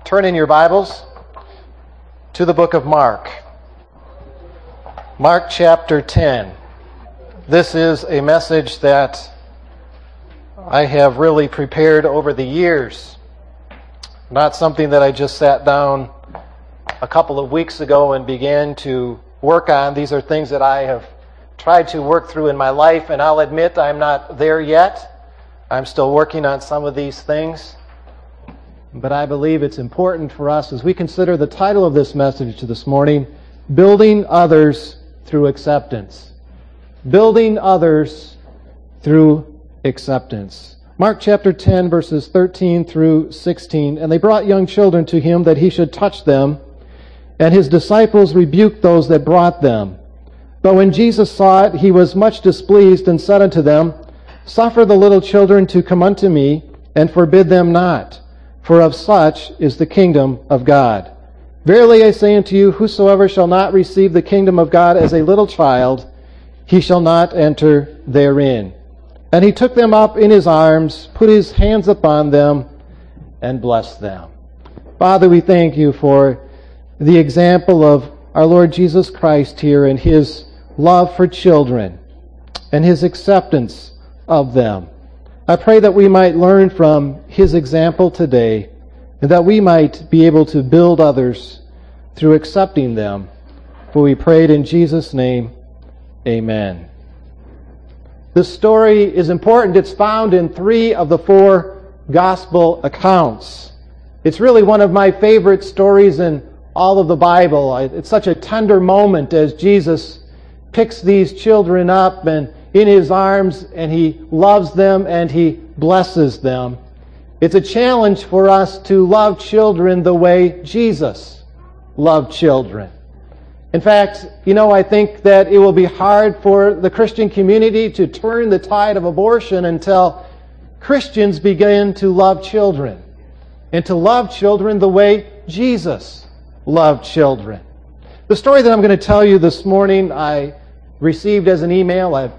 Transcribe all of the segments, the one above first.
Turn in your Bibles to the book of Mark. Mark chapter 10. This is a message that I have really prepared over the years. Not something that I just sat down a couple of weeks ago and began to work on. These are things that I have tried to work through in my life, and I'll admit I'm not there yet. I'm still working on some of these things. But I believe it's important for us as we consider the title of this message this morning, Building Others Through Acceptance. Building Others Through Acceptance. Mark chapter 10, verses 13 through 16. And they brought young children to him that he should touch them, and his disciples rebuked those that brought them. But when Jesus saw it, he was much displeased, and said unto them, Suffer the little children to come unto me, and forbid them not. For of such is the kingdom of God. Verily I say unto you, whosoever shall not receive the kingdom of God as a little child, he shall not enter therein. And he took them up in his arms, put his hands upon them, and blessed them. Father, we thank you for the example of our Lord Jesus Christ here and his love for children and his acceptance of them. I pray that we might learn from his example today and that we might be able to build others through accepting them. For we prayed in Jesus' name, amen. This story is important. It's found in 3 of the 4 gospel accounts. It's really one of my favorite stories in all of the Bible. It's such a tender moment as Jesus picks these children up and in his arms, and he loves them and he blesses them. It's a challenge for us to love children the way Jesus loved children. In fact, I think that it will be hard for the Christian community to turn the tide of abortion until Christians begin to love children and to love children the way Jesus loved children. The story that I'm going to tell you this morning, I received as an email. I've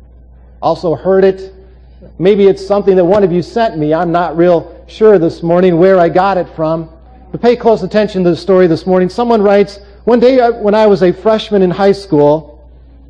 also heard it. Maybe it's something that one of you sent me. I'm not real sure this morning where I got it from. But pay close attention to the story this morning. Someone writes, one day when I was a freshman in high school,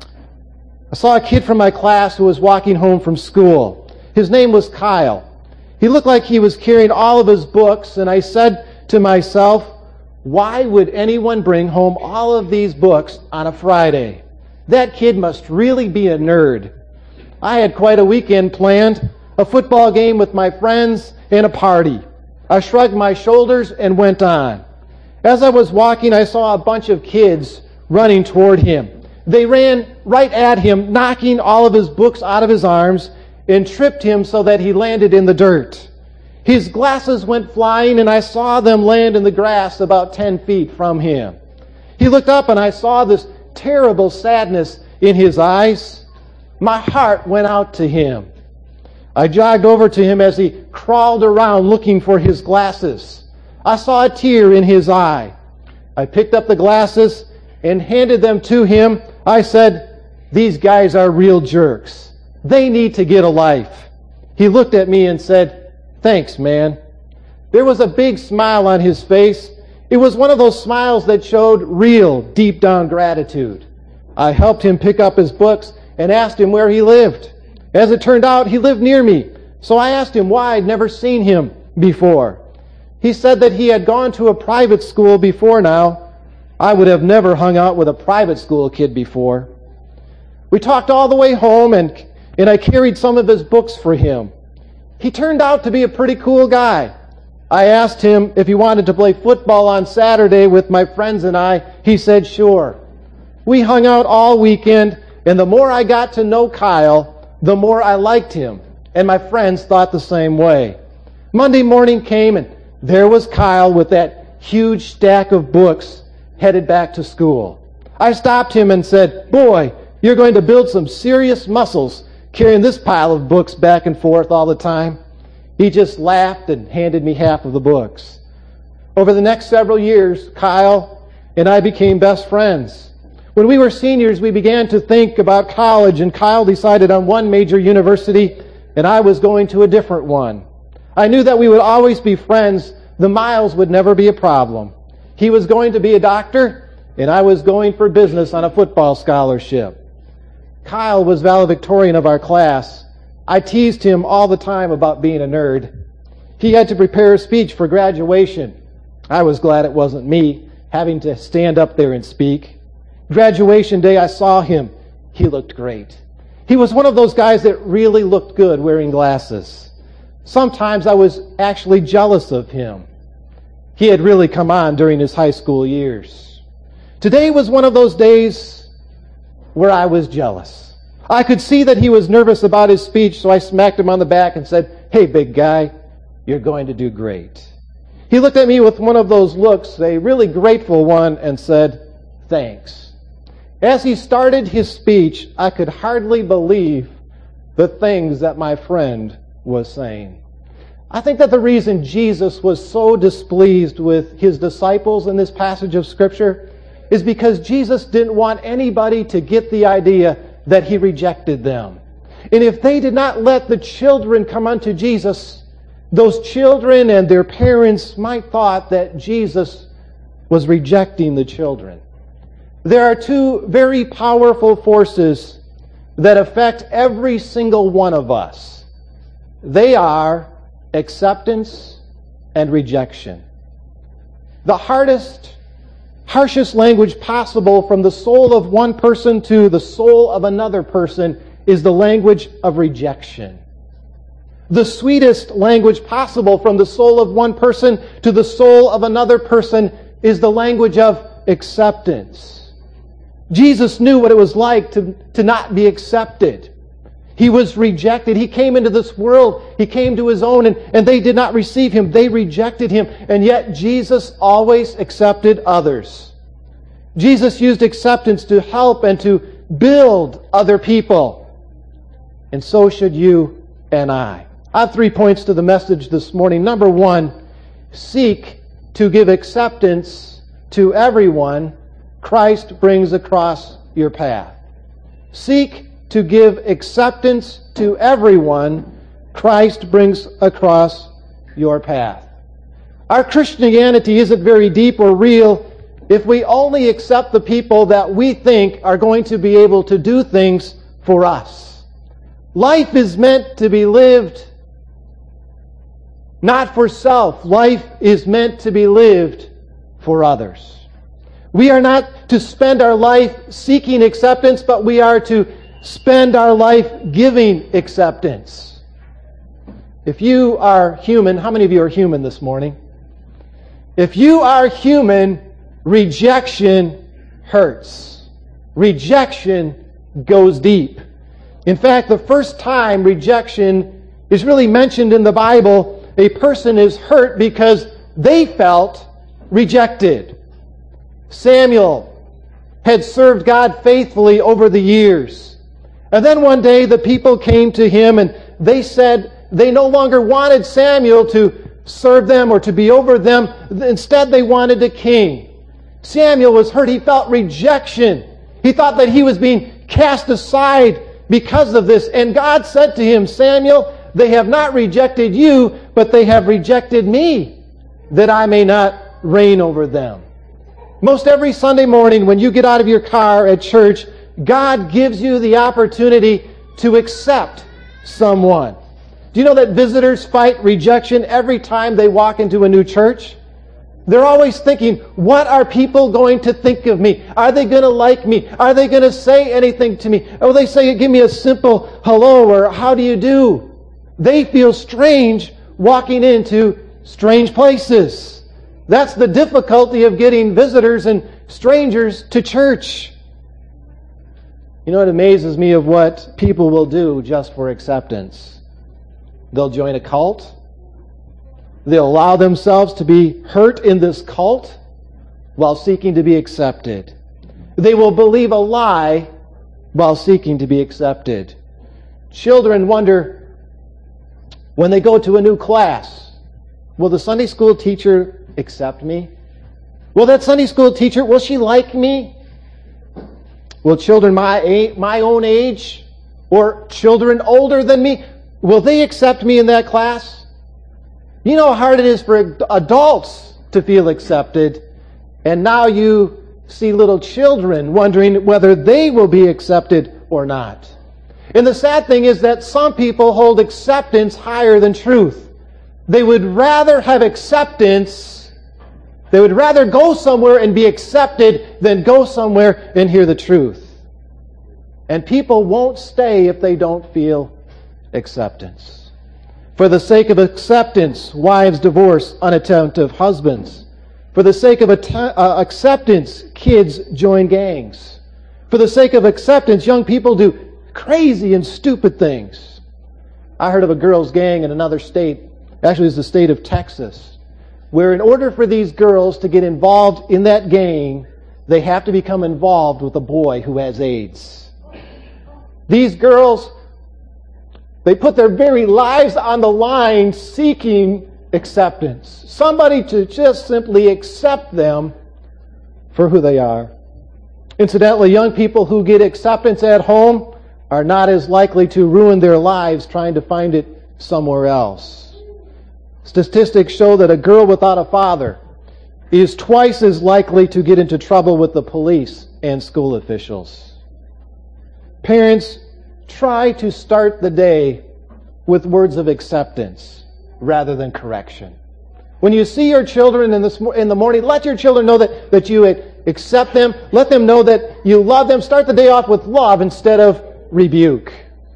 I saw a kid from my class who was walking home from school. His name was Kyle. He looked like he was carrying all of his books, and I said to myself, why would anyone bring home all of these books on a Friday? That kid must really be a nerd. I had quite a weekend planned, a football game with my friends and a party. I shrugged my shoulders and went on. As I was walking, I saw a bunch of kids running toward him. They ran right at him, knocking all of his books out of his arms and tripped him so that he landed in the dirt. His glasses went flying, and I saw them land in the grass about 10 feet from him. He looked up, and I saw this terrible sadness in his eyes. My heart went out to him. I jogged over to him as he crawled around looking for his glasses. I saw a tear in his eye. I picked up the glasses and handed them to him. I said, these guys are real jerks. They need to get a life. He looked at me and said, thanks, man. There was a big smile on his face. It was one of those smiles that showed real, deep down gratitude. I helped him pick up his books and asked him where he lived. As it turned out, he lived near me. So I asked him why I'd never seen him before. He said that he had gone to a private school before now. I would have never hung out with a private school kid before. We talked all the way home, and I carried some of his books for him. He turned out to be a pretty cool guy. I asked him if he wanted to play football on Saturday with my friends and I. He said sure. We hung out all weekend, and the more I got to know Kyle, the more I liked him, and my friends thought the same way. Monday morning came, and there was Kyle with that huge stack of books headed back to school. I stopped him and said, boy, you're going to build some serious muscles carrying this pile of books back and forth all the time. He just laughed and handed me half of the books. Over the next several years, Kyle and I became best friends. When we were seniors, we began to think about college, and Kyle decided on one major university, and I was going to a different one. I knew that we would always be friends, the miles would never be a problem. He was going to be a doctor, and I was going for business on a football scholarship. Kyle was valedictorian of our class. I teased him all the time about being a nerd. He had to prepare a speech for graduation. I was glad it wasn't me having to stand up there and speak. Graduation day, I saw him. He looked great. He was one of those guys that really looked good wearing glasses. Sometimes I was actually jealous of him. He had really come on during his high school years. Today was one of those days where I was jealous. I could see that he was nervous about his speech, so I smacked him on the back and said, "Hey, big guy, you're going to do great." He looked at me with one of those looks, a really grateful one, and said, "Thanks." As he started his speech, I could hardly believe the things that my friend was saying. I think that the reason Jesus was so displeased with his disciples in this passage of Scripture is because Jesus didn't want anybody to get the idea that he rejected them. And if they did not let the children come unto Jesus, those children and their parents might thought that Jesus was rejecting the children. There are two very powerful forces that affect every single one of us. They are acceptance and rejection. The harshest language possible from the soul of one person to the soul of another person is the language of rejection. The sweetest language possible from the soul of one person to the soul of another person is the language of acceptance. Jesus knew what it was like to not be accepted. He was rejected. He came into this world. He came to his own, and they did not receive him. They rejected him. And yet Jesus always accepted others. Jesus used acceptance to help and to build other people. And so should you and I. I have 3 points to the message this morning. Number 1, seek to give acceptance to everyone Christ brings across your path. Seek to give acceptance to everyone Christ brings across your path. Our Christianity isn't very deep or real if we only accept the people that we think are going to be able to do things for us. Life is meant to be lived not for self. Life is meant to be lived for others. We are not to spend our life seeking acceptance, but we are to spend our life giving acceptance. If you are human, how many of you are human this morning? If you are human, rejection hurts. Rejection goes deep. In fact, the first time rejection is really mentioned in the Bible, a person is hurt because they felt rejected. Samuel had served God faithfully over the years. And then one day the people came to him and they said they no longer wanted Samuel to serve them or to be over them. Instead, they wanted a king. Samuel was hurt. He felt rejection. He thought that he was being cast aside because of this. And God said to him, "Samuel, they have not rejected you, but they have rejected me, that I may not reign over them." Most every Sunday morning when you get out of your car at church, God gives you the opportunity to accept someone. Do you know that visitors fight rejection every time they walk into a new church? They're always thinking, what are people going to think of me? Are they going to like me? Are they going to say anything to me? Or they say, give me a simple hello or how do you do? They feel strange walking into strange places. That's the difficulty of getting visitors and strangers to church. You know, it amazes me of what people will do just for acceptance. They'll join a cult. They'll allow themselves to be hurt in this cult while seeking to be accepted. They will believe a lie while seeking to be accepted. Children wonder when they go to a new class, will the Sunday school teacher accept me? Will that Sunday school teacher, will she like me? Will children my own age or children older than me, will they accept me in that class? You know how hard it is for adults to feel accepted, and now you see little children wondering whether they will be accepted or not. And the sad thing is that some people hold acceptance higher than truth. They would rather have acceptance, they would rather go somewhere and be accepted than go somewhere and hear the truth. And people won't stay if they don't feel acceptance. For the sake of acceptance, wives divorce unattentive husbands. For the sake of acceptance, kids join gangs. For the sake of acceptance, young people do crazy and stupid things. I heard of a girls' gang in another state, actually it's the state of Texas, where in order for these girls to get involved in that gang, they have to become involved with a boy who has AIDS. These girls, they put their very lives on the line seeking acceptance. Somebody to just simply accept them for who they are. Incidentally, young people who get acceptance at home are not as likely to ruin their lives trying to find it somewhere else. Statistics show that a girl without a father is twice as likely to get into trouble with the police and school officials. Parents, try to start the day with words of acceptance rather than correction. When you see your children in the morning, let your children know that you accept them. Let them know that you love them. Start the day off with love instead of rebuke.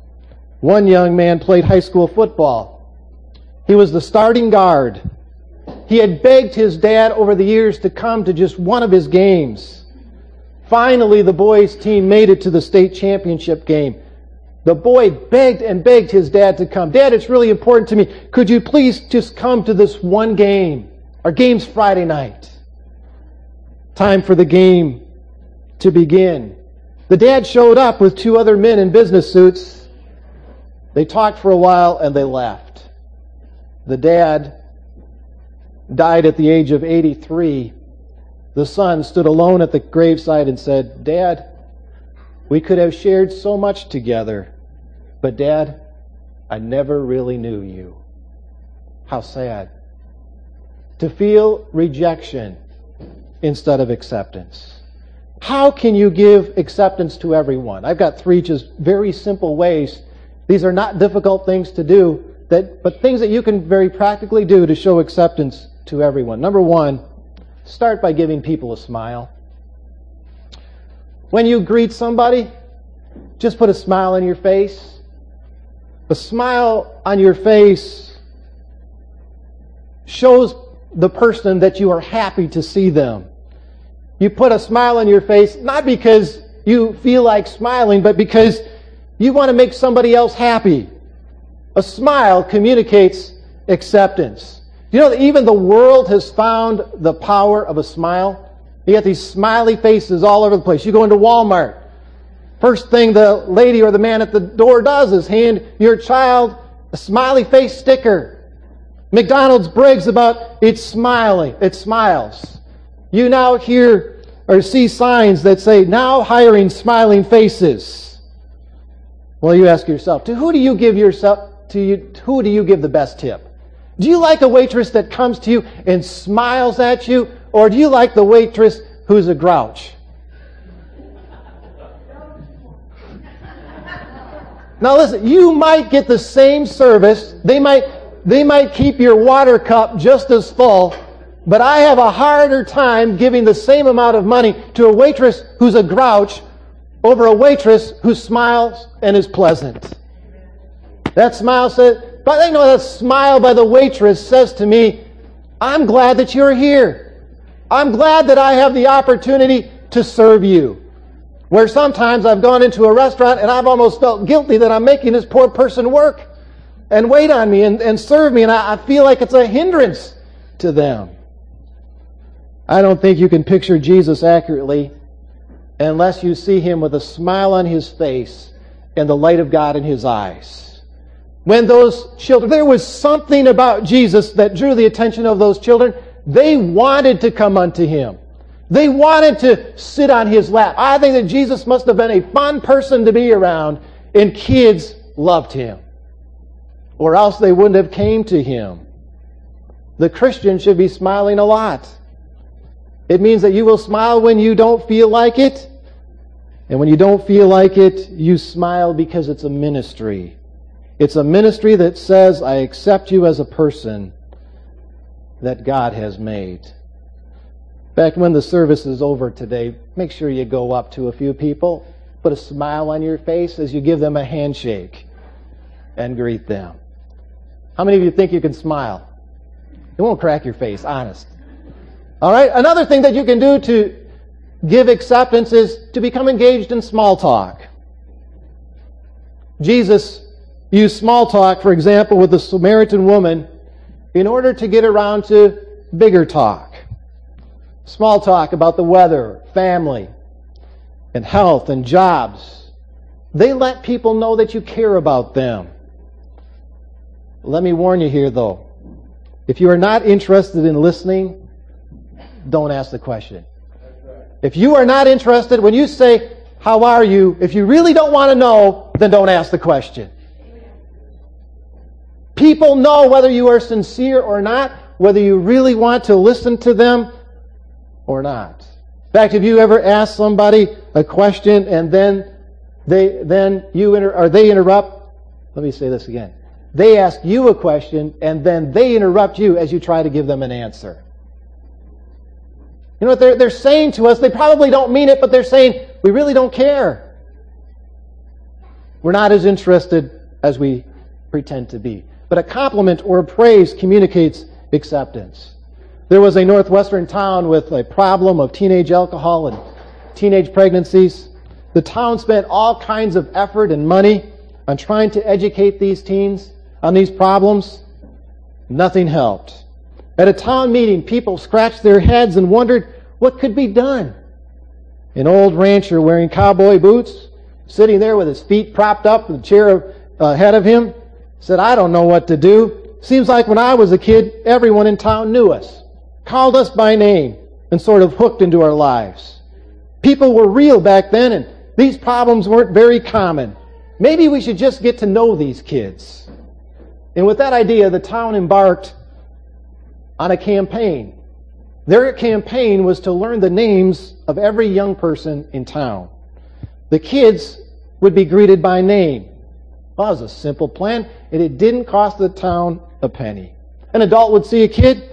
One young man played high school football. He was the starting guard. He had begged his dad over the years to come to just one of his games. Finally, the boys' team made it to the state championship game. The boy begged and begged his dad to come. Dad, it's really important to me. Could you please just come to this one game? Our game's Friday night. Time for the game to begin. The dad showed up with two other men in business suits. They talked for a while and they left. The dad died at the age of 83. The son stood alone at the graveside and said, "Dad, we could have shared so much together, but Dad, I never really knew you." How sad. To feel rejection instead of acceptance. How can you give acceptance to everyone? I've got three just very simple ways. These are not difficult things to do, but things that you can very practically do to show acceptance to everyone. Number one, start by giving people a smile. When you greet somebody, just put a smile on your face. A smile on your face shows the person that you are happy to see them. You put a smile on your face, not because you feel like smiling, but because you want to make somebody else happy. A smile communicates acceptance. You know that even the world has found the power of a smile? You got these smiley faces all over the place. You go into Walmart. First thing the lady or the man at the door does is hand your child a smiley face sticker. McDonald's brags about its smiling. It smiles. You now hear or see signs that say, "Now hiring smiling faces." Well, you ask yourself, who do you give the best tip? Do you like a waitress that comes to you and smiles at you, or do you like the waitress who's a grouch? Now listen, you might get the same service. They might keep your water cup just as full, but I have a harder time giving the same amount of money to a waitress who's a grouch over a waitress who smiles and is pleasant. That smile says, but I know that smile by the waitress says to me, "I'm glad that you're here. I'm glad that I have the opportunity to serve you." Where sometimes I've gone into a restaurant and I've almost felt guilty that I'm making this poor person work and wait on me and serve me, and I feel like it's a hindrance to them. I don't think you can picture Jesus accurately unless you see him with a smile on his face and the light of God in his eyes. When those children, there was something about Jesus that drew the attention of those children. They wanted to come unto him. They wanted to sit on his lap. I think that Jesus must have been a fun person to be around, and kids loved him. Or else they wouldn't have came to him. The Christian should be smiling a lot. It means that you will smile when you don't feel like it. And when you don't feel like it, you smile because it's a ministry. It's a ministry that says, I accept you as a person that God has made. In fact, when the service is over today, make sure you go up to a few people, put a smile on your face as you give them a handshake and greet them. How many of you think you can smile? It won't crack your face, honest. All right, another thing that you can do to give acceptance is to become engaged in small talk. Jesus used small talk, for example, with the Samaritan woman in order to get around to bigger talk. Small talk about the weather, family, and health and jobs. They let people know that you care about them. Let me warn you here, though. If you are not interested in listening, don't ask the question. If you are not interested, when you say, how are you? If you really don't want to know, then don't ask the question. People know whether you are sincere or not, whether you really want to listen to them or not. In fact, have you ever asked somebody a question and then they interrupt? Let me say this again. They ask you a question and then they interrupt you as you try to give them an answer. You know what they're saying to us? They probably don't mean it, but they're saying, we really don't care. We're not as interested as we pretend to be. But a compliment or a praise communicates acceptance. There was a northwestern town with a problem of teenage alcohol and teenage pregnancies. The town spent all kinds of effort and money on trying to educate these teens on these problems. Nothing helped. At a town meeting, people scratched their heads and wondered what could be done. An old rancher wearing cowboy boots, sitting there with his feet propped up in the chair ahead of him, said, I don't know what to do. Seems like when I was a kid, everyone in town knew us, called us by name, and sort of hooked into our lives. People were real back then, and these problems weren't very common. Maybe we should just get to know these kids. And with that idea, the town embarked on a campaign. Their campaign was to learn the names of every young person in town. The kids would be greeted by name. Well, it was a simple plan, and it didn't cost the town a penny. An adult would see a kid,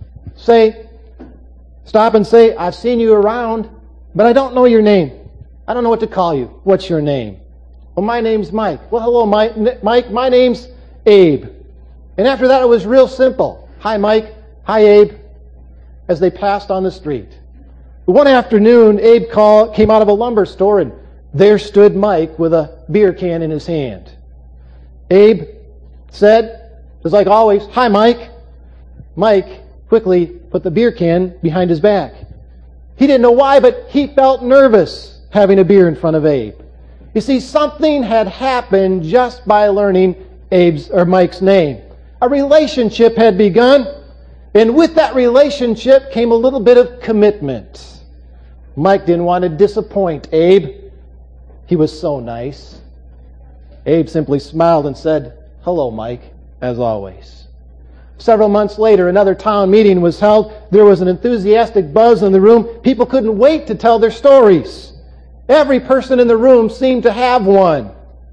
stop and say, I've seen you around, but I don't know your name. I don't know what to call you. What's your name? Well, my name's Mike. Well, hello, Mike. My name's Abe. And after that, it was real simple. Hi, Mike. Hi, Abe. As they passed on the street. One afternoon, Abe came out of a lumber store, and there stood Mike with a beer can in his hand. Abe said, just like always, hi, Mike. Mike quickly put the beer can behind his back. He didn't know why, but he felt nervous having a beer in front of Abe. You see, something had happened just by learning Mike's name. A relationship had begun, and with that relationship came a little bit of commitment. Mike didn't want to disappoint Abe. He was so nice. Abe simply smiled and said, hello, Mike, as always. Several months later, another town meeting was held. There was an enthusiastic buzz in the room. People couldn't wait to tell their stories. Every person in the room seemed to have one.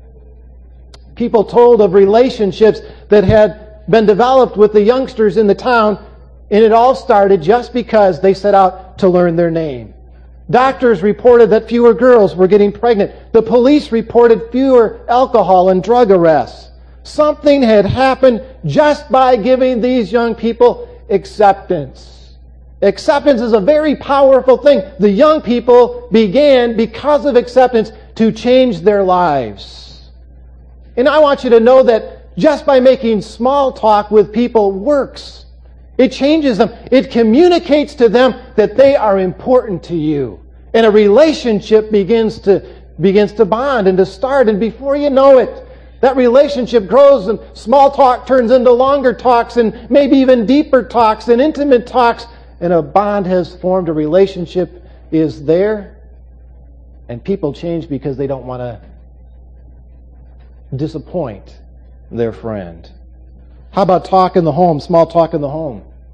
People told of relationships that had been developed with the youngsters in the town, and it all started just because they set out to learn their name. Doctors reported that fewer girls were getting pregnant. The police reported fewer alcohol and drug arrests. Something had happened just by giving these young people acceptance. Acceptance is a very powerful thing. The young people began, because of acceptance, to change their lives. And I want you to know that just by making small talk with people works. It changes them. It communicates to them that they are important to you. And a relationship begins to bond and to start. And before you know it, that relationship grows and small talk turns into longer talks and maybe even deeper talks and intimate talks. And a bond has formed. A relationship is there. And people change because they don't want to disappoint their friend. How about talk in the home, small talk in the home?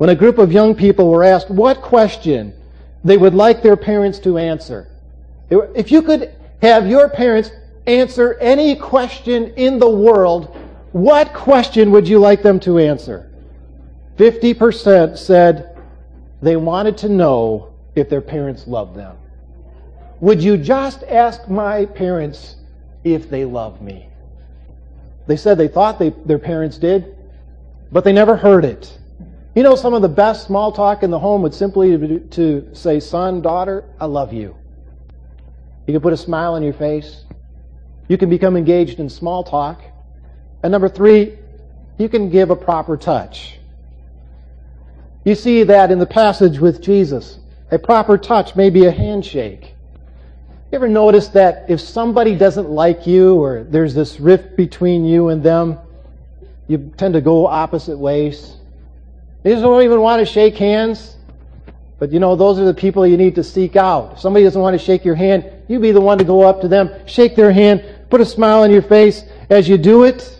when a group of young people were asked what question they would like their parents to answer. If you could have your parents answer any question in the world, what question would you like them to answer? 50% said they wanted to know if their parents loved them. Would you just ask my parents if they love me? They said they thought their parents did, but they never heard it. You know, some of the best small talk in the home would simply be to say, son, daughter, I love you. You can put a smile on your face. You can become engaged in small talk. And number 3, you can give a proper touch. You see that in the passage with Jesus. A proper touch may be a handshake. You ever notice that if somebody doesn't like you or there's this rift between you and them, you tend to go opposite ways? They just don't even want to shake hands. But you know, those are the people you need to seek out. If somebody doesn't want to shake your hand, you be the one to go up to them, shake their hand, put a smile on your face as you do it.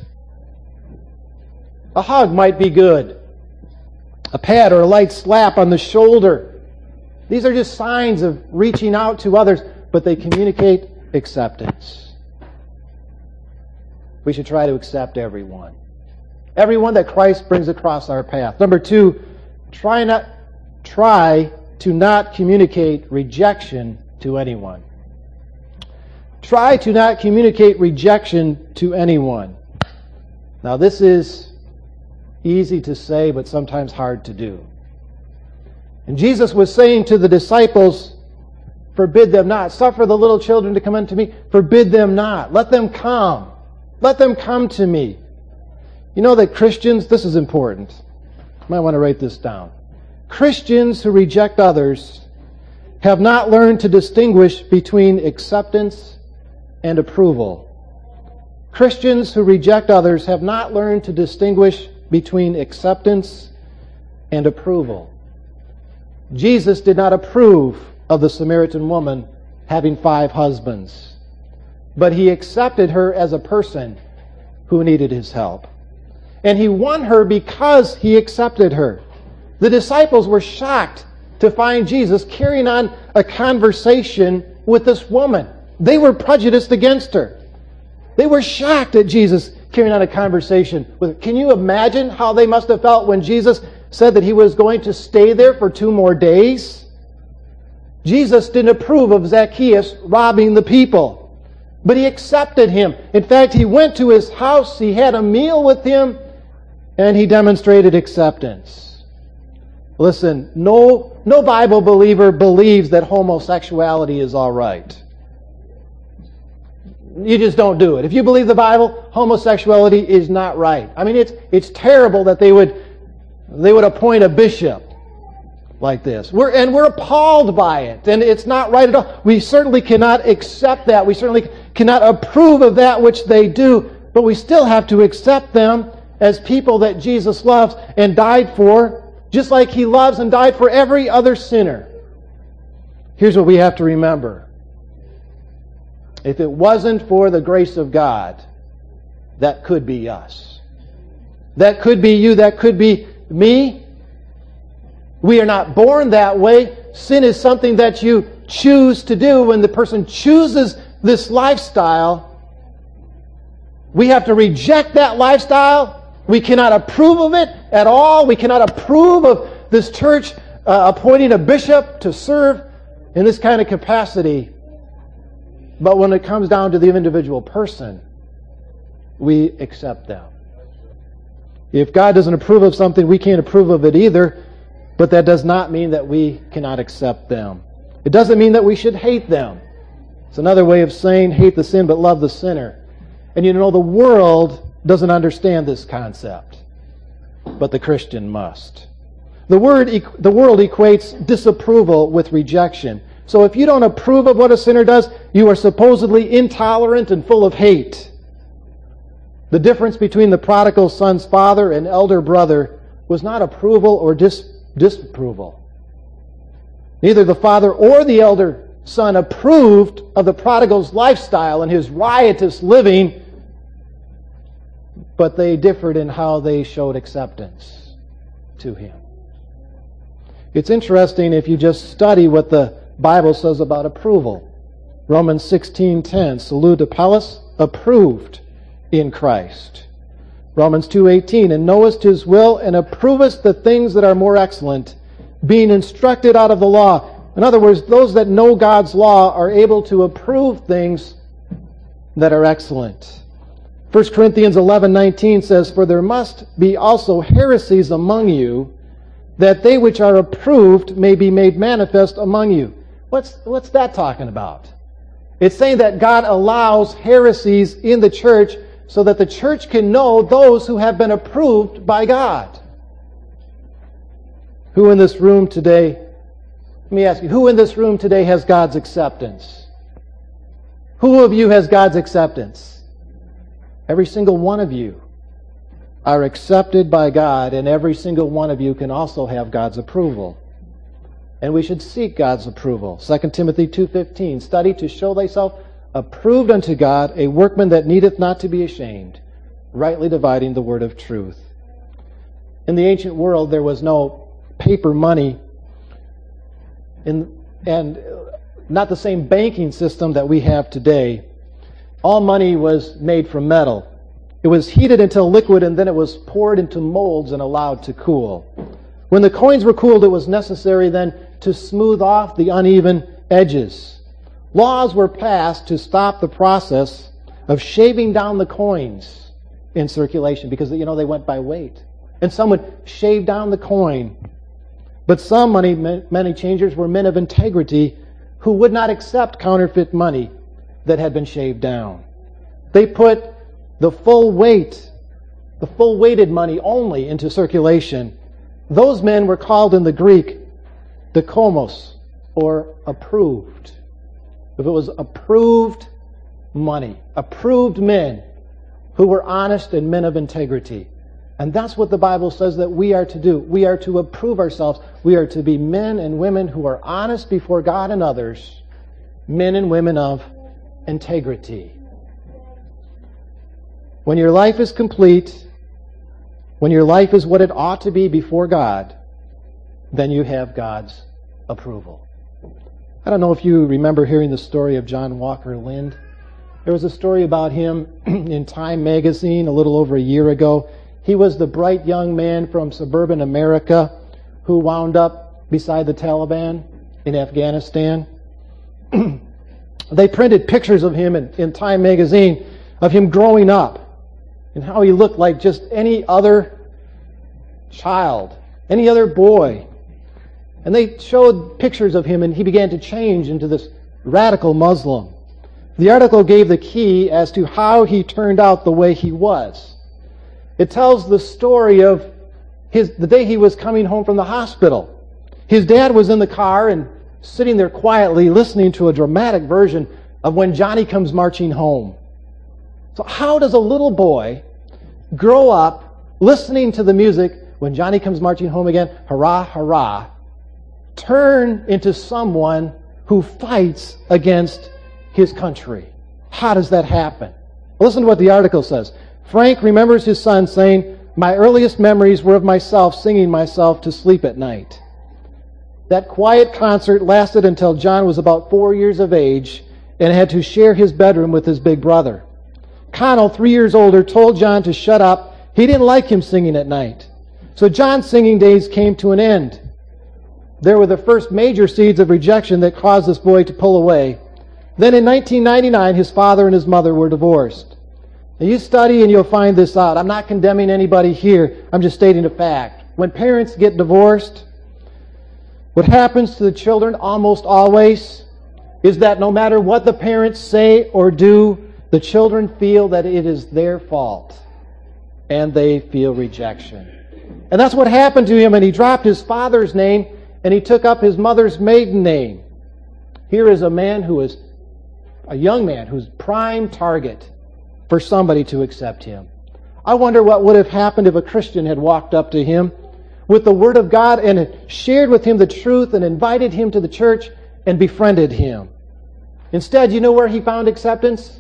A hug might be good. A pat or a light slap on the shoulder. These are just signs of reaching out to others, but they communicate acceptance. We should try to accept everyone. Everyone that Christ brings across our path. Number 2, try to not communicate rejection to anyone. Try to not communicate rejection to anyone. Now this is easy to say, but sometimes hard to do. And Jesus was saying to the disciples, forbid them not. Suffer the little children to come unto me. Forbid them not. Let them come. Let them come to me. You know that Christians, this is important. You might want to write this down. Christians who reject others have not learned to distinguish between acceptance and approval. Christians who reject others have not learned to distinguish between acceptance and approval. Jesus did not approve of the Samaritan woman having 5 husbands, but he accepted her as a person who needed his help. And he won her because he accepted her. The disciples were shocked to find Jesus carrying on a conversation with this woman. They were prejudiced against her. They were shocked at Jesus carrying on a conversation with her. Can you imagine how they must have felt when Jesus said that he was going to stay there for 2 more days? Jesus didn't approve of Zacchaeus robbing the people, but he accepted him. In fact, he went to his house, he had a meal with him, and he demonstrated acceptance. Listen, no Bible believer believes that homosexuality is all right. You just don't do it. If you believe the Bible, homosexuality is not right. I mean, it's terrible that they would appoint a bishop like this. We're appalled by it, and it's not right at all. We certainly cannot accept that. We certainly cannot approve of that which they do, but we still have to accept them as people that Jesus loves and died for, just like he loves and died for every other sinner. Here's what we have to remember. If it wasn't for the grace of God, that could be us. That could be you. That could be me. We are not born that way. Sin is something that you choose to do. When the person chooses this lifestyle, we have to reject that lifestyle. We cannot approve of it at all. We cannot approve of this church appointing a bishop to serve in this kind of capacity. But when it comes down to the individual person, we accept them. If God doesn't approve of something, we can't approve of it either. But that does not mean that we cannot accept them. It doesn't mean that we should hate them. It's another way of saying hate the sin but love the sinner. And you know, the world doesn't understand this concept, but the Christian must. The world equates disapproval with rejection. So if you don't approve of what a sinner does, you are supposedly intolerant and full of hate. The difference between the prodigal son's father and elder brother was not approval or disapproval. Neither the father or the elder son approved of the prodigal's lifestyle and his riotous living, but they differed in how they showed acceptance to him. It's interesting if you just study what the Bible says about approval. Romans 16:10, salute Apollos, approved in Christ. Romans 2:18, and knowest his will, and approvest the things that are more excellent, being instructed out of the law. In other words, those that know God's law are able to approve things that are excellent. 1 Corinthians 11:19 says, for there must be also heresies among you, that they which are approved may be made manifest among you. What's that talking about? It's saying that God allows heresies in the church so that the church can know those who have been approved by God. Who in this room today, let me ask you, who in this room today has God's acceptance? Who of you has God's acceptance? Every single one of you are accepted by God, and every single one of you can also have God's approval. And we should seek God's approval. 2 Timothy 2:15, study to show thyself approved unto God, a workman that needeth not to be ashamed, rightly dividing the word of truth. In the ancient world, there was no paper money and not the same banking system that we have today. All money was made from metal. It was heated until liquid, and then it was poured into molds and allowed to cool. When the coins were cooled, it was necessary then to smooth off the uneven edges. Laws were passed to stop the process of shaving down the coins in circulation because, they went by weight. And some would shave down the coin. But some money changers were men of integrity who would not accept counterfeit money that had been shaved down. They put the full weighted money only into circulation. Those men were called in the Greek dikaios, or approved. If it was approved money, approved men who were honest and men of integrity. And that's what the Bible says that we are to do. We are to approve ourselves. We are to be men and women who are honest before God and others, men and women of integrity. When your life is complete, when your life is what it ought to be before God, then you have God's approval. I don't know if you remember hearing the story of John Walker Lind. There was a story about him in Time magazine a little over a year ago. He was the bright young man from suburban America who wound up beside the Taliban in Afghanistan. They printed pictures of him in Time magazine, of him growing up, and how he looked like just any other child, any other boy. And they showed pictures of him, and he began to change into this radical Muslim. The article gave the key as to how he turned out the way he was. It tells the story of the day he was coming home from the hospital. His dad was in the car and sitting there quietly listening to a dramatic version of When Johnny Comes Marching Home. So how does a little boy grow up listening to the music, When Johnny Comes Marching Home Again, hurrah, hurrah, turn into someone who fights against his country? How does that happen? Listen to what the article says. Frank remembers his son saying, my earliest memories were of myself singing myself to sleep at night. That quiet concert lasted until John was about 4 years of age and had to share his bedroom with his big brother. Connell, 3 years older, told John to shut up. He didn't like him singing at night. So John's singing days came to an end. There were the first major seeds of rejection that caused this boy to pull away. Then in 1999, his father and his mother were divorced. Now you study and you'll find this out. I'm not condemning anybody here. I'm just stating a fact. When parents get divorced, what happens to the children almost always is that no matter what the parents say or do, the children feel that it is their fault, and they feel rejection. And that's what happened to him, and he dropped his father's name, and he took up his mother's maiden name. Here is a man who is a young man who's prime target for somebody to accept him. I wonder what would have happened if a Christian had walked up to him with the Word of God and had shared with him the truth and invited him to the church and befriended him. Instead, you know where he found acceptance?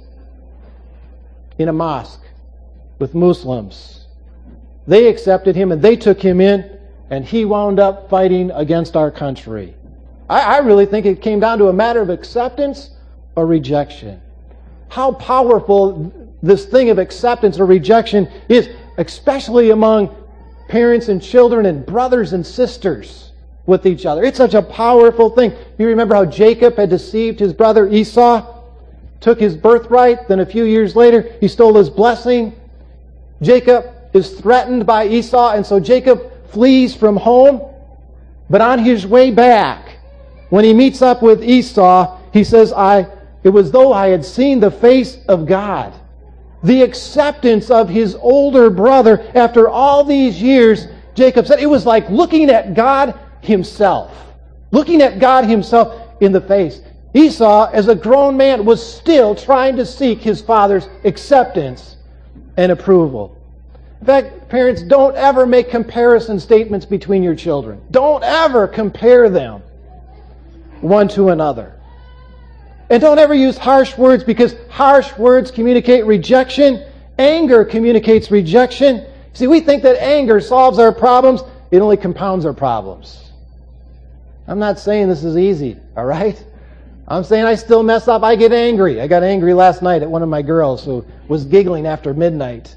In a mosque with Muslims. They accepted him and they took him in, and he wound up fighting against our country. I really think it came down to a matter of acceptance or rejection. How powerful this thing of acceptance or rejection is, especially among parents and children and brothers and sisters with each other. It's such a powerful thing. You remember how Jacob had deceived his brother Esau, took his birthright, then a few years later he stole his blessing. Jacob is threatened by Esau, and so Jacob flees from home. But on his way back, when he meets up with Esau, he says, it was though I had seen the face of God. The acceptance of his older brother after all these years, Jacob said, it was like looking at God himself. Looking at God himself in the face. Esau, as a grown man, was still trying to seek his father's acceptance and approval. In fact, parents, don't ever make comparison statements between your children. Don't ever compare them one to another. And don't ever use harsh words, because harsh words communicate rejection. Anger communicates rejection. See, we think that anger solves our problems. It only compounds our problems. I'm not saying this is easy, all right? I'm saying I still mess up. I get angry. I got angry last night at one of my girls who was giggling after midnight.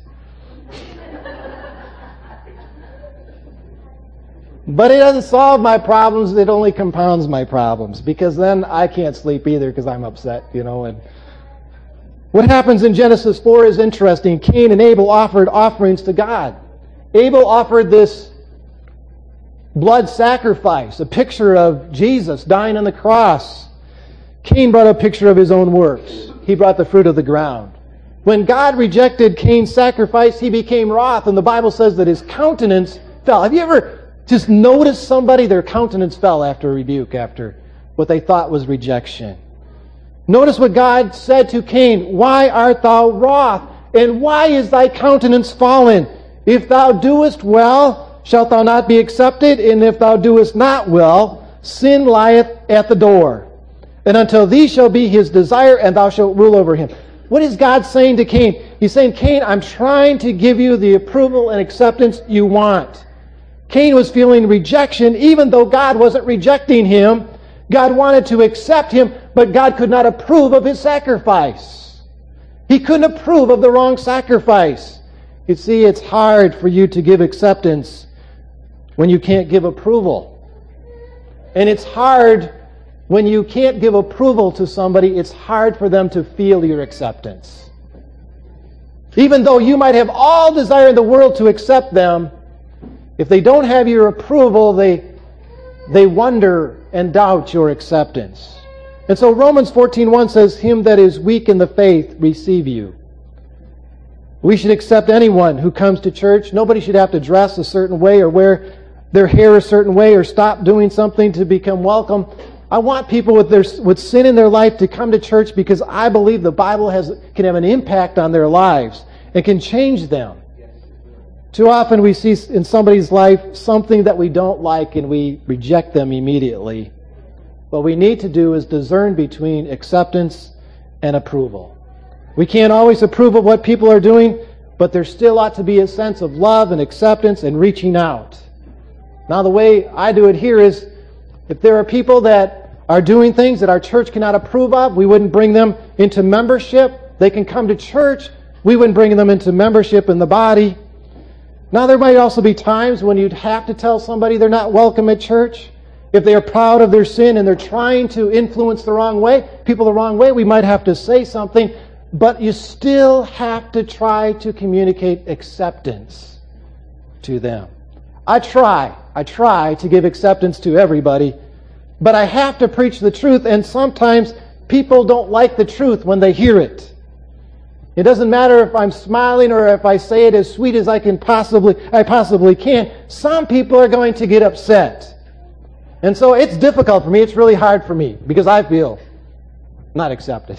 But it doesn't solve my problems. It only compounds my problems, because then I can't sleep either because I'm upset, And what happens in Genesis 4 is interesting. Cain and Abel offered offerings to God. Abel offered this blood sacrifice, a picture of Jesus dying on the cross. Cain brought a picture of his own works. He brought the fruit of the ground. When God rejected Cain's sacrifice, he became wroth, and the Bible says that his countenance fell. Have you ever just noticed somebody, their countenance fell after a rebuke, after what they thought was rejection? Notice what God said to Cain, "Why art thou wroth? And why is thy countenance fallen? If thou doest well, shalt thou not be accepted? And if thou doest not well, sin lieth at the door. And until thee shall be his desire, and thou shalt rule over him." What is God saying to Cain? He's saying, Cain, I'm trying to give you the approval and acceptance you want. Cain was feeling rejection, even though God wasn't rejecting him. God wanted to accept him, but God could not approve of his sacrifice. He couldn't approve of the wrong sacrifice. You see, it's hard for you to give acceptance when you can't give approval. And it's hard when you can't give approval to somebody, it's hard for them to feel your acceptance. Even though you might have all desire in the world to accept them, if they don't have your approval, they wonder and doubt your acceptance. And so Romans 14:1 says, "Him that is weak in the faith receive you." We should accept anyone who comes to church. Nobody should have to dress a certain way or wear their hair a certain way or stop doing something to become welcome. I want people with sin in their life to come to church, because I believe the Bible can have an impact on their lives and can change them. Too often we see in somebody's life something that we don't like and we reject them immediately. What we need to do is discern between acceptance and approval. We can't always approve of what people are doing, but there still ought to be a sense of love and acceptance and reaching out. Now, the way I do it here is, if there are people that are doing things that our church cannot approve of, we wouldn't bring them into membership. They can come to church. We wouldn't bring them into membership in the body. Now, there might also be times when you'd have to tell somebody they're not welcome at church. If they are proud of their sin and they're trying to influence the wrong way, people the wrong way, we might have to say something. But you still have to try to communicate acceptance to them. I try to give acceptance to everybody, but I have to preach the truth, and sometimes people don't like the truth when they hear it. It doesn't matter if I'm smiling or if I say it as sweet as I possibly can. Some people are going to get upset. And so it's difficult for me. It's really hard for me because I feel not accepted.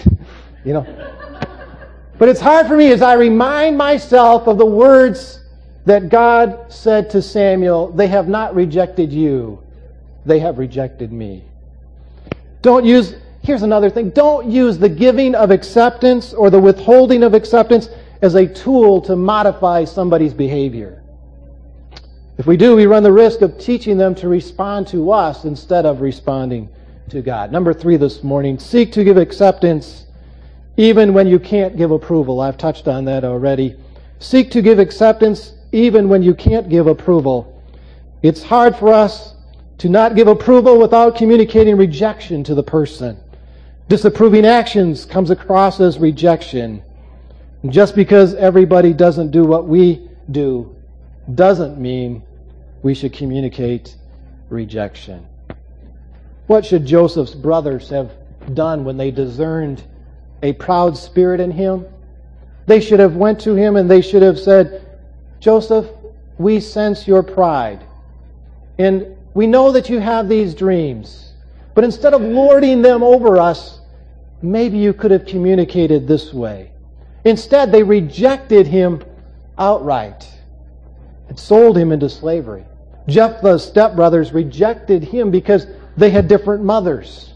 But it's hard for me as I remind myself of the words that God said to Samuel, "They have not rejected you, they have rejected me." Here's another thing. Don't use the giving of acceptance or the withholding of acceptance as a tool to modify somebody's behavior. If we do, we run the risk of teaching them to respond to us instead of responding to God. Number 3 this morning, seek to give acceptance even when you can't give approval. I've touched on that already. Seek to give acceptance even when you can't give approval. It's hard for us to not give approval without communicating rejection to the person. Disapproving actions comes across as rejection. Just because everybody doesn't do what we do doesn't mean we should communicate rejection. What should Joseph's brothers have done when they discerned a proud spirit in him? They should have went to him and they should have said, Joseph, we sense your pride. And we know that you have these dreams. But instead of lording them over us, maybe you could have communicated this way. Instead, they rejected him outright and sold him into slavery. Jephthah's stepbrothers rejected him because they had different mothers.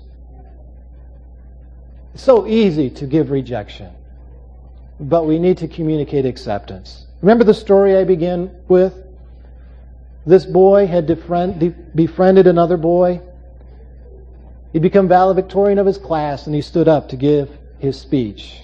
It's so easy to give rejection, but we need to communicate acceptance. Remember the story I began with? This boy had befriended another boy. He'd become valedictorian of his class, and he stood up to give his speech.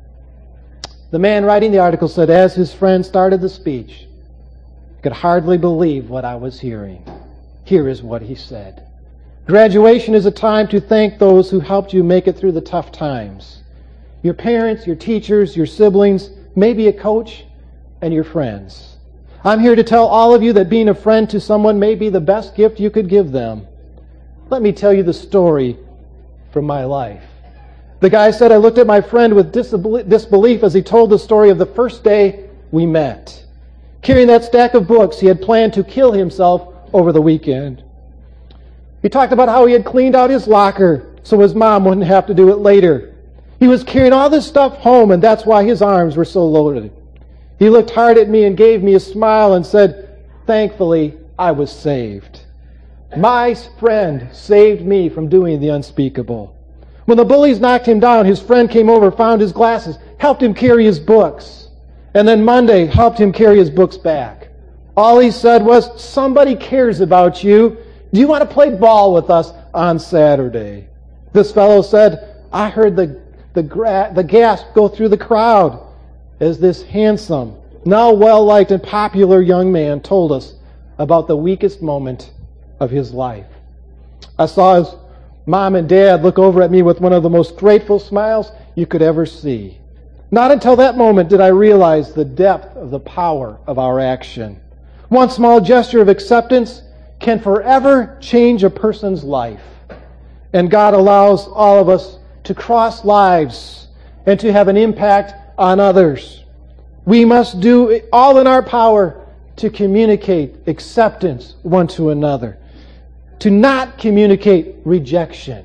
The man writing the article said, as his friend started the speech, I could hardly believe what I was hearing. Here is what he said. Graduation is a time to thank those who helped you make it through the tough times. Your parents, your teachers, your siblings, maybe a coach, and your friends. I'm here to tell all of you that being a friend to someone may be the best gift you could give them. Let me tell you the story from my life. The guy said, I looked at my friend with disbelief as he told the story of the first day we met. Carrying that stack of books, he had planned to kill himself over the weekend. He talked about how he had cleaned out his locker so his mom wouldn't have to do it later. He was carrying all this stuff home, and that's why his arms were so loaded. He looked hard at me and gave me a smile and said, thankfully, I was saved. My friend saved me from doing the unspeakable. When the bullies knocked him down, his friend came over, found his glasses, helped him carry his books, and then Monday helped him carry his books back. All he said was, somebody cares about you. Do you want to play ball with us on Saturday? This fellow said, I heard the gasp go through the crowd as this handsome, now well-liked and popular young man told us about the weakest moment of his life. I saw his mom and dad look over at me with one of the most grateful smiles you could ever see. Not until that moment did I realize the depth of the power of our action. One small gesture of acceptance can forever change a person's life. And God allows all of us to cross lives and to have an impact on others. We must do all in our power to communicate acceptance one to another. To not communicate rejection.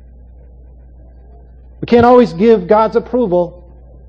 We can't always give God's approval,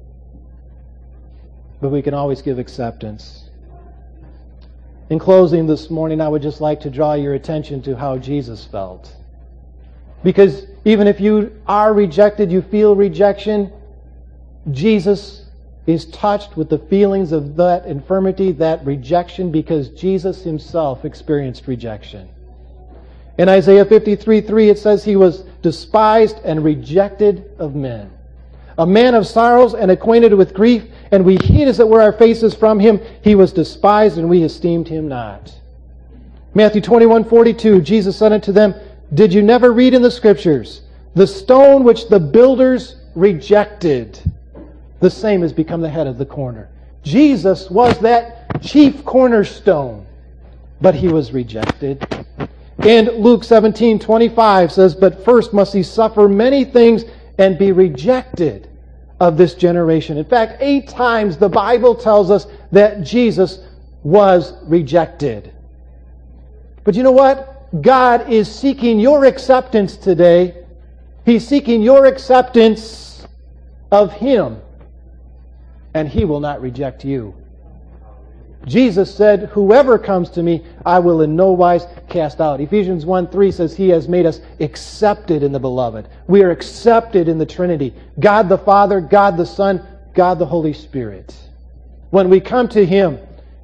but we can always give acceptance. In closing this morning, I would just like to draw your attention to how Jesus felt. Because even if you are rejected, you feel rejection, Jesus is touched with the feelings of that infirmity, that rejection, because Jesus himself experienced rejection. In Isaiah 53:3, it says he was despised and rejected of men. A man of sorrows and acquainted with grief, and we hid as it were our faces from him. He was despised, and we esteemed him not. Matthew 21:42, Jesus said unto them, did you never read in the Scriptures, the stone which the builders rejected, the same has become the head of the corner. Jesus was that chief cornerstone, but he was rejected. And Luke 17:25 says, but first must he suffer many things and be rejected of this generation. In fact, 8 times the Bible tells us that Jesus was rejected. But you know what? God is seeking your acceptance today. He's seeking your acceptance of him. And he will not reject you. Jesus said, whoever comes to me, I will in no wise cast out. Ephesians 1:3 says he has made us accepted in the beloved. We are accepted in the Trinity. God the Father, God the Son, God the Holy Spirit. When we come to him,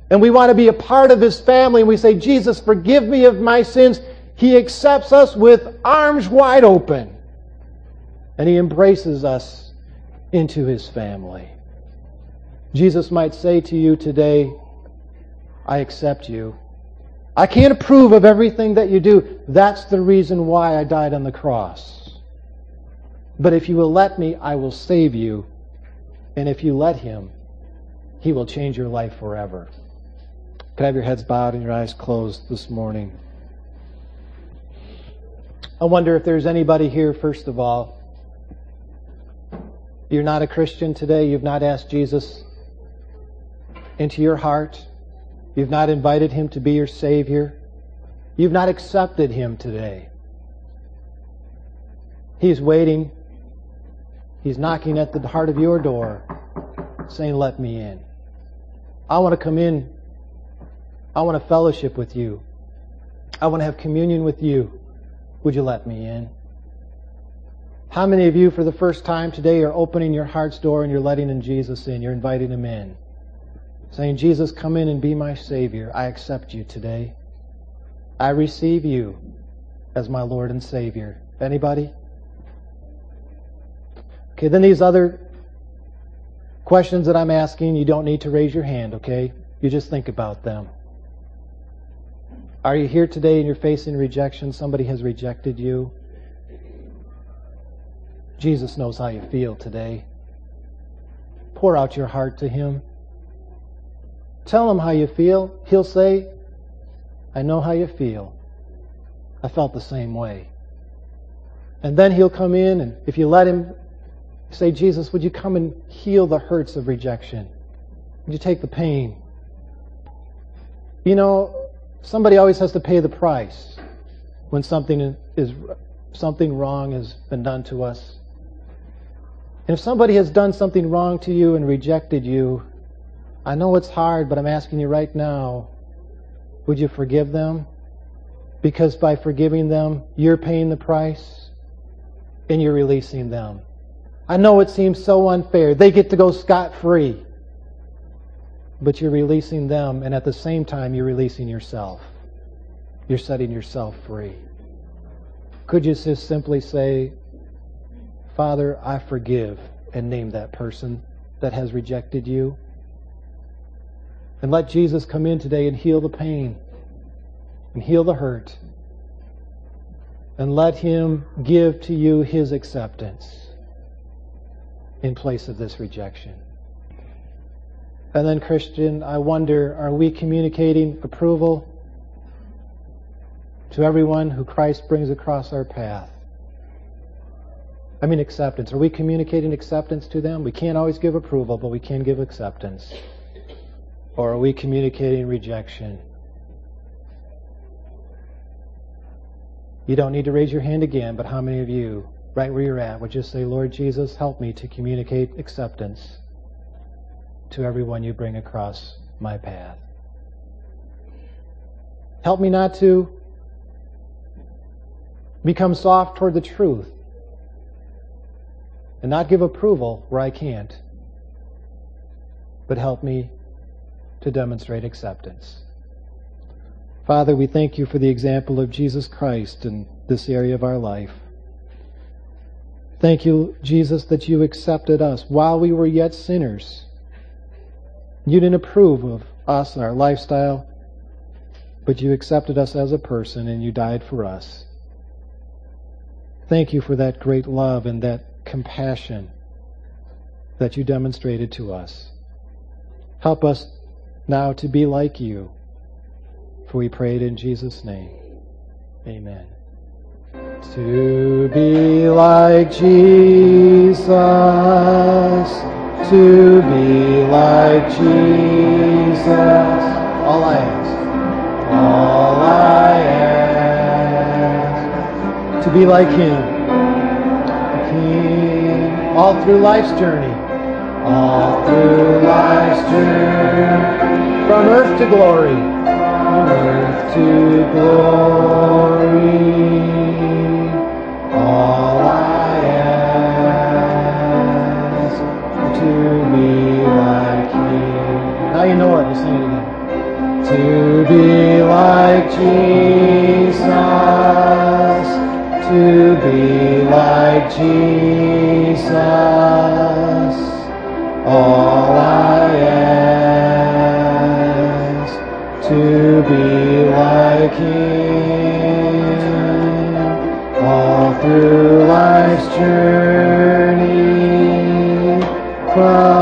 And we want to be a part of His family. And we say, Jesus, forgive me of my sins. He accepts us with arms wide open. And He embraces us into His family. Jesus might say to you today, I accept you. I can't approve of everything that you do. That's the reason why I died on the cross. But if you will let me, I will save you. And if you let Him, He will change your life forever. Can I have your heads bowed and your eyes closed this morning? I wonder if there's anybody here, first of all, you're not a Christian today, you've not asked Jesus into your heart, you've not invited Him to be your Savior, you've not accepted Him today. He's waiting. He's knocking at the heart of your door, saying, let me in. I want to come in. I want to fellowship with you. I want to have communion with you. Would you let me in? How many of you, for the first time today, are opening your heart's door and you're letting in Jesus in? You're inviting Him in. Saying, Jesus, come in and be my Savior. I accept you today. I receive you as my Lord and Savior. Anybody? Okay, then these other questions that I'm asking, you don't need to raise your hand, okay? You just think about them. Are you here today and you're facing rejection? Somebody has rejected you. Jesus knows how you feel today. Pour out your heart to Him. Tell Him how you feel. He'll say, I know how you feel. I felt the same way. And then He'll come in, and if you let Him, say, Jesus, would you come and heal the hurts of rejection? Would you take the pain? You know, somebody always has to pay the price when something wrong has been done to us. And if somebody has done something wrong to you and rejected you, I know it's hard, but I'm asking you right now, would you forgive them? Because by forgiving them, you're paying the price and you're releasing them. I know it seems so unfair. They get to go scot-free. But you're releasing them, and at the same time, you're releasing yourself. You're setting yourself free. Could you just simply say, Father, I forgive, and name that person that has rejected you? And let Jesus come in today and heal the pain, and heal the hurt, and let Him give to you His acceptance in place of this rejection. And then, Christian, I wonder, are we communicating approval to everyone who Christ brings across our path? I mean acceptance. Are we communicating acceptance to them? We can't always give approval, but we can give acceptance. Or are we communicating rejection? You don't need to raise your hand again, but how many of you, right where you're at, would just say, Lord Jesus, help me to communicate acceptance to everyone you bring across my path. Help me not to become soft toward the truth and not give approval where I can't, but help me to demonstrate acceptance. Father, we thank you for the example of Jesus Christ in this area of our life. Thank you, Jesus, that you accepted us while we were yet sinners. You didn't approve of us and our lifestyle, but you accepted us as a person and you died for us. Thank you for that great love and that compassion that you demonstrated to us. Help us now to be like you, for we pray it in Jesus' name. Amen. To be like Jesus, to be like Jesus, all I ask, to be like Him, King, all through life's journey, from earth to glory, all I ask, to be like Him. Now you know it, you sing it again. be like Jesus, all I ask, to be like Him, all through life's journey, from